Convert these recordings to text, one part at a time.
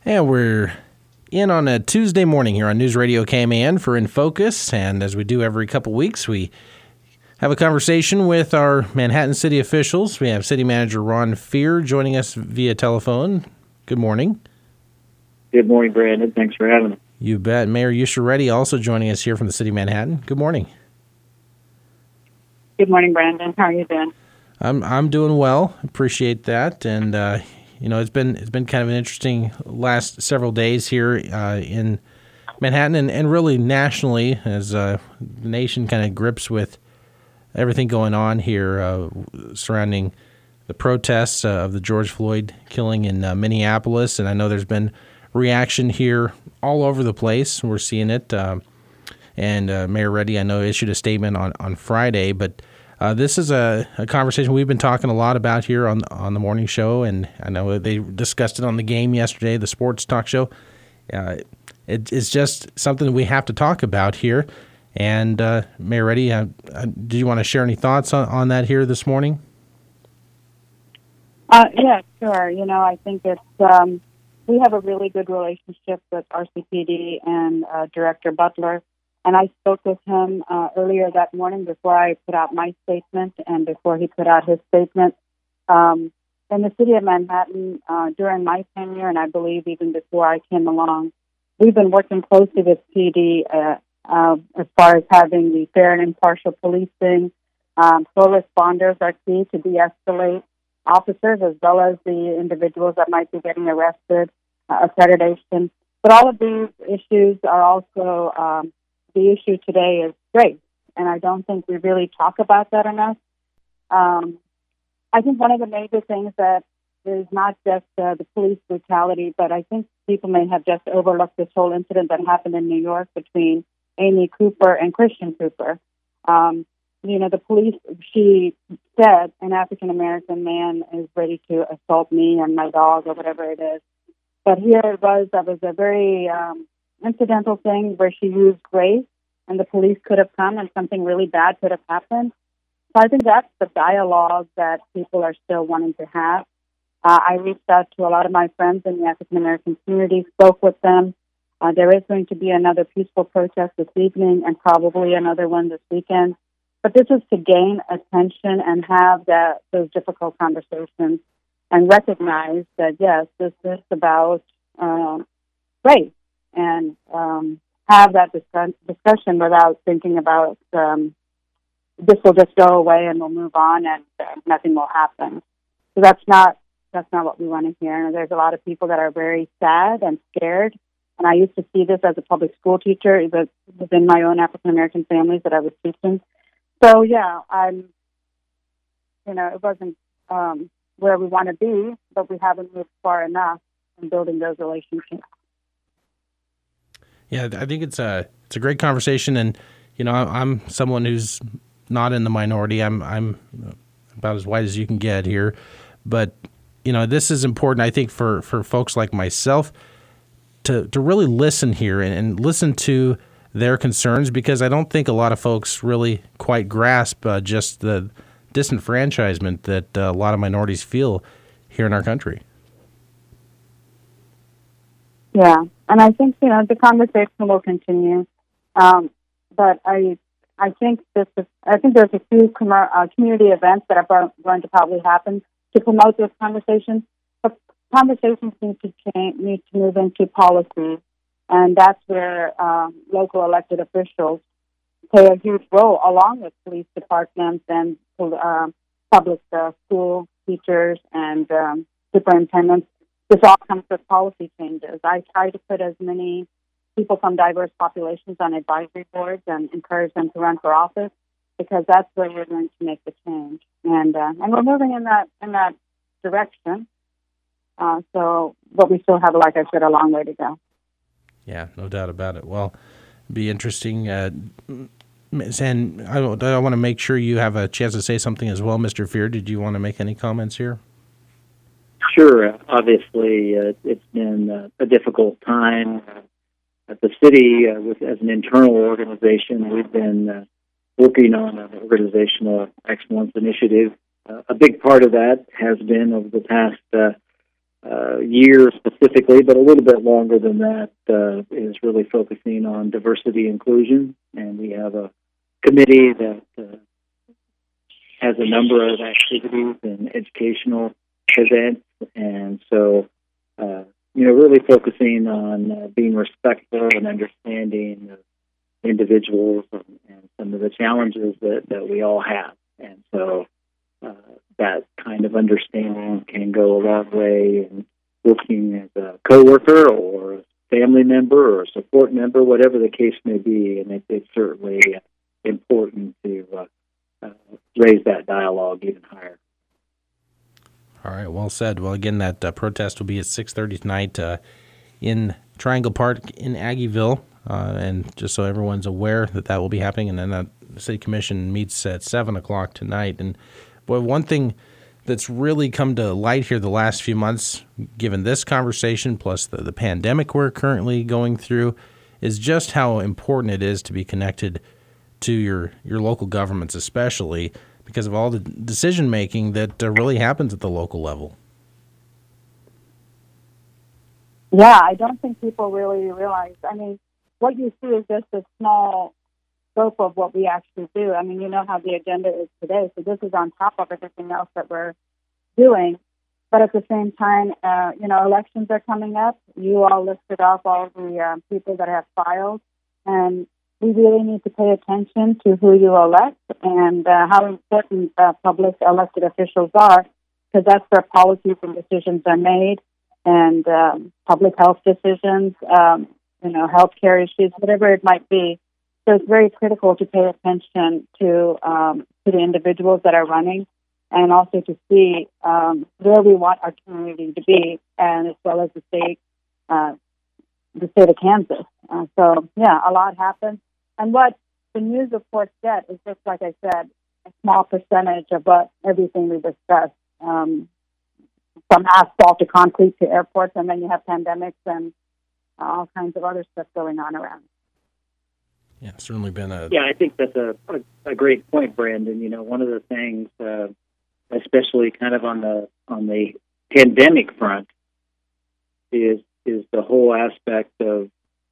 And we're in on a Tuesday morning here on News Radio KMAN for In Focus. And as we do every couple weeks, we have a conversation with our Manhattan City officials. We have City Manager Ron Fehr joining us via telephone. Good morning. Good morning, Brandon. Thanks for having me. You bet. Mayor Yusha Reddy also joining us here from the City of Manhattan. Good morning. Good morning, Brandon. How are you doing? I'm doing well. Appreciate that. And it's been kind of an interesting last several days here in Manhattan and really nationally as the nation kind of grips with everything going on here surrounding the protests of the George Floyd killing in Minneapolis. And I know there's been reaction here all over the place. We're seeing it. And Mayor Reddy, I know, issued a statement on Friday, but this is a conversation we've been talking a lot about here on the morning show, and I know they discussed it on the game yesterday, the sports talk show. It's just something that we have to talk about here. And Mayor Reddy, do you want to share any thoughts on that here this morning? Yeah, sure. I think it's we have a really good relationship with RCPD and Director Butler. And I spoke with him earlier that morning before I put out my statement and before he put out his statement. In the city of Manhattan, during my tenure, and I believe even before I came along, we've been working closely with PD as far as having the fair and impartial policing. Full responders are key to de-escalate officers as well as the individuals that might be getting arrested, accreditation. But all of these issues are also... the issue today is race, and I don't think we really talk about that enough. I think one of the major things that is not just the police brutality, but I think people may have just overlooked this whole incident that happened in New York between Amy Cooper and Christian Cooper. The police, she said, an African-American man is ready to assault me and my dog or whatever it is. But here it was, that was a very... incidental thing where she used race and the police could have come and something really bad could have happened. So I think that's the dialogue that people are still wanting to have. I reached out to a lot of my friends in the African-American community, spoke with them. There is going to be another peaceful protest this evening and probably another one this weekend. But this is to gain attention and have those difficult conversations and recognize that, yes, this is about race. And have that discussion without thinking about this will just go away and we'll move on and nothing will happen. So that's not what we want to hear. There's a lot of people that are very sad and scared. And I used to see this as a public school teacher within my own African American families that I was teaching. So yeah, it wasn't where we want to be, but we haven't moved far enough in building those relationships. Yeah, I think it's a great conversation, and I'm someone who's not in the minority. I'm about as white as you can get here, but this is important. I think for folks like myself to really listen here and listen to their concerns, because I don't think a lot of folks really quite grasp just the disenfranchisement that a lot of minorities feel here in our country. Yeah, and I think the conversation will continue, but I think there's a few community events that are going to probably happen to promote this conversation. But conversations need to move into policy, and that's where local elected officials play a huge role, along with police departments and public school teachers and superintendents. This all comes with policy changes. I try to put as many people from diverse populations on advisory boards and encourage them to run for office, because that's where we're going to make the change. And we're moving in that direction. But we still have, like I said, a long way to go. Yeah, no doubt about it. Well, it'd be interesting. And I want to make sure you have a chance to say something as well, Mr. Fehr. Did you want to make any comments here? Sure. Obviously, it's been a difficult time at the city. As an internal organization, we've been working on an organizational excellence initiative. A big part of that has been over the past year specifically, but a little bit longer than that, is really focusing on diversity inclusion. And we have a committee that has a number of activities and educational events. And so, really focusing on being respectful and understanding of individuals and some of the challenges that we all have. And so that kind of understanding can go a long way in working as a coworker or a family member or a support member, whatever the case may be. And it's certainly important to raise that dialogue even higher. All right, well said. Well, again, that protest will be at 6:30 tonight in Triangle Park in Aggieville, and just so everyone's aware that will be happening. And then the City Commission meets at 7 o'clock tonight. And boy, one thing that's really come to light here the last few months, given this conversation plus the pandemic we're currently going through, is just how important it is to be connected to your local governments, especially because of all the decision-making that really happens at the local level. Yeah, I don't think people really realize. I mean, what you see is just a small scope of what we actually do. I mean, you know how the agenda is today, so this is on top of everything else that we're doing. But at the same time, elections are coming up. You all listed off all the people that have filed, and we really need to pay attention to who you elect and how important public elected officials are, because that's where policies and decisions are made, and public health decisions, healthcare issues, whatever it might be. So it's very critical to pay attention to the individuals that are running, and also to see where we want our community to be, and as well as the state of Kansas. So a lot happens. And what the news reports get is just, like I said, a small percentage of everything we discussed, from asphalt to concrete to airports, and then you have pandemics and all kinds of other stuff going on around. Yeah, it's certainly been Yeah, I think that's a great point, Brandon. One of the things, especially kind of on the pandemic front, is the whole aspect of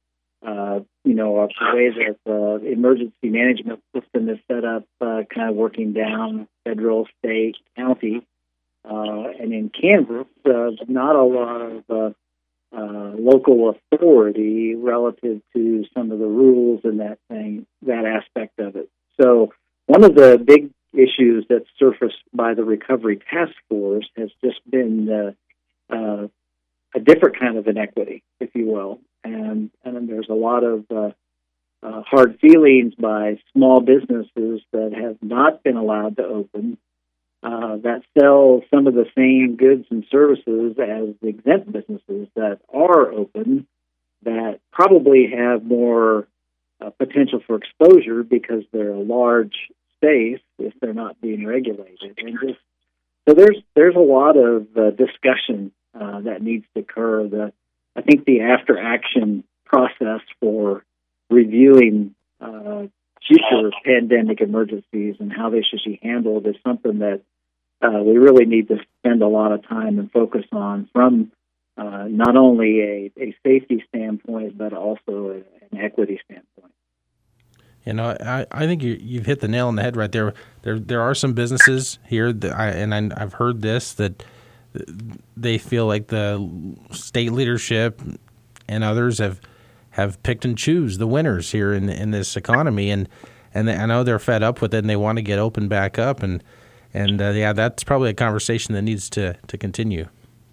the way that the emergency management system is set up, kind of working down federal, state, county, and in Kansas, not a lot of local authority relative to some of the rules and that aspect of it. So one of the big issues that surfaced by the Recovery Task Force has just been a different kind of inequity, if you will. And there's a lot of hard feelings by small businesses that have not been allowed to open, that sell some of the same goods and services as exempt businesses that are open, that probably have more potential for exposure because they're a large space if they're not being regulated. And so there's a lot of discussion that needs to occur. I think the after-action process for reviewing future pandemic emergencies and how they should be handled is something that we really need to spend a lot of time and focus on from not only a safety standpoint, but also an equity standpoint. I think you've hit the nail on the head right there. There are some businesses here I've heard this, that they feel like the state leadership and others have picked and choose the winners here in this economy, and I know they're fed up with it and they want to get open back up, and that's probably a conversation that needs to continue.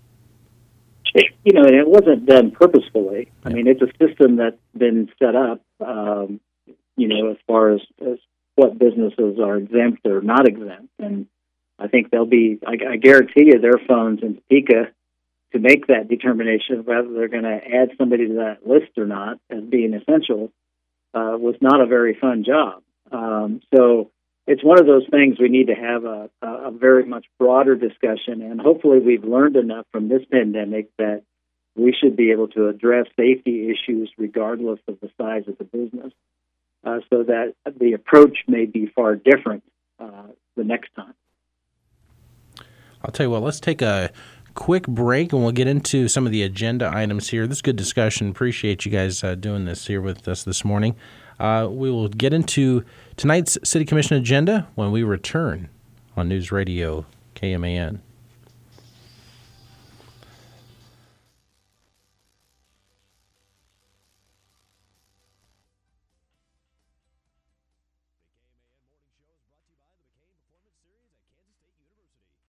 And it wasn't done purposefully. I mean, it's a system that's been set up, as far as what businesses are exempt or not exempt, and I think I guarantee you their phones in Topeka to make that determination whether they're going to add somebody to that list or not as being essential was not a very fun job. So it's one of those things we need to have a very much broader discussion, and hopefully we've learned enough from this pandemic that we should be able to address safety issues regardless of the size of the business, so that the approach may be far different the next time. I'll tell you what, let's take a quick break, and we'll get into some of the agenda items here. This is good discussion. Appreciate you guys doing this here with us this morning. We will get into tonight's City Commission agenda when we return on News Radio KMAN.